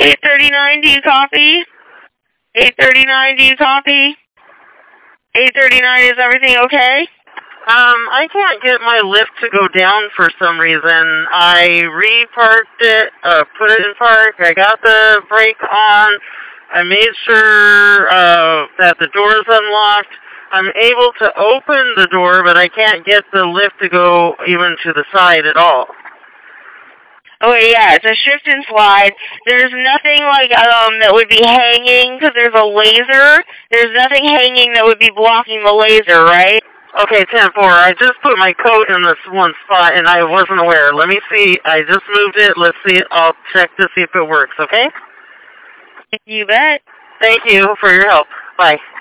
839, do you copy? 839, do you copy? 839, is everything okay? I can't get my lift to go down for some reason. I re-parked it, put it in park, I got the brake on, I made sure, that the door is unlocked. I'm able to open the door, but I can't get the lift to go even to the side at all. Okay, yeah, it's a shift and slide. There's nothing like, that would be hanging, because there's a laser. There's nothing hanging that would be blocking the laser, right? Okay, 10-4, I just put my coat in this one spot, and I wasn't aware. Let me see. I just moved it. Let's see. I'll check to see if it works, okay? You bet. Thank you for your help. Bye.